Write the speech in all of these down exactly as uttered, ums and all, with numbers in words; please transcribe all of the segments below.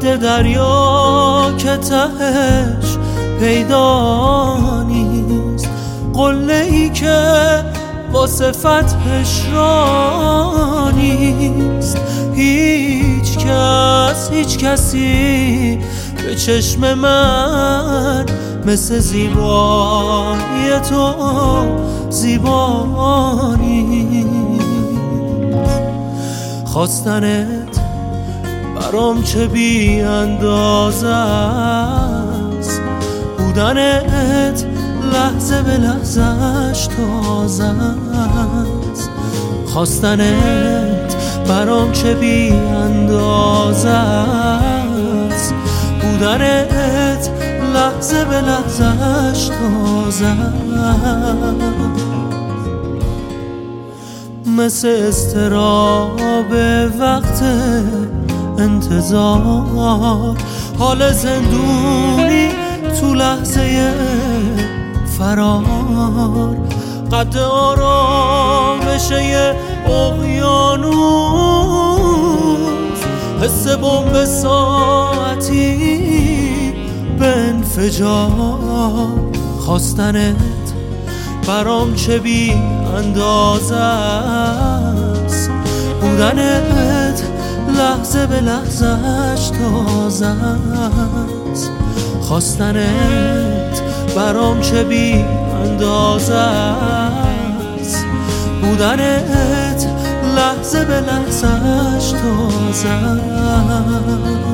حد دریا که تهش پیدا نیست، قله ای که واسه فتحش را نیست. هیچ کس هیچ کسی به چشم من مثل زیبایی تو زیبا نیست. خواستنت برام چه بی اندازه است، بودنت لحظه به لحظهش تازه است. خواستنت برام چه بی اندازه است، بودنت لحظه به لحظهش تازه است. مثل اضطراب وقت انتظار، حال زندونی تو لحظه فرار، قد آرامشه اقیانوس، حس بمب ساعتی به انفجار. خواستنت برام چه بی اندازه است، بودنت لحظه به لحظهش تازه است. خواستنت برام چه بی اندازه است، بودنت لحظه به لحظهش تازه است.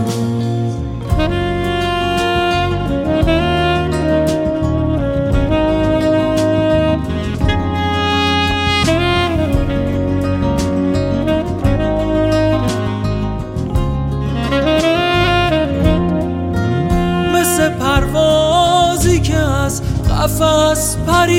پروازی که از قفس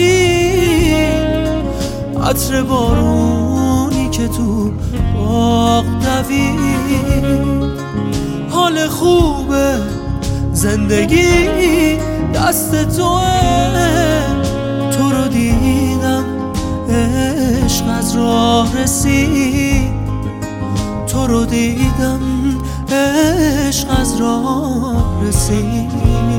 پرید، عطر بارونی که تو باغ دوید، حال خوبه زندگی دست توه. تو رو دیدم عشق از راه رسید، تو رو دیدم عشق از راه رسید.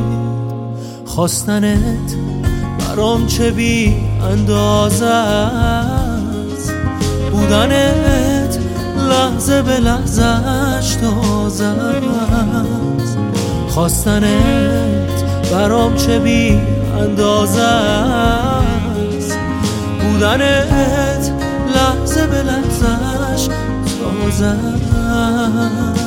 خواستنت برام چه بی اندازه است، بودنت لحظه به لحظهش تازه است. خواستنت برام چه بی اندازه است، بودنت لحظه به لحظهش تازه است.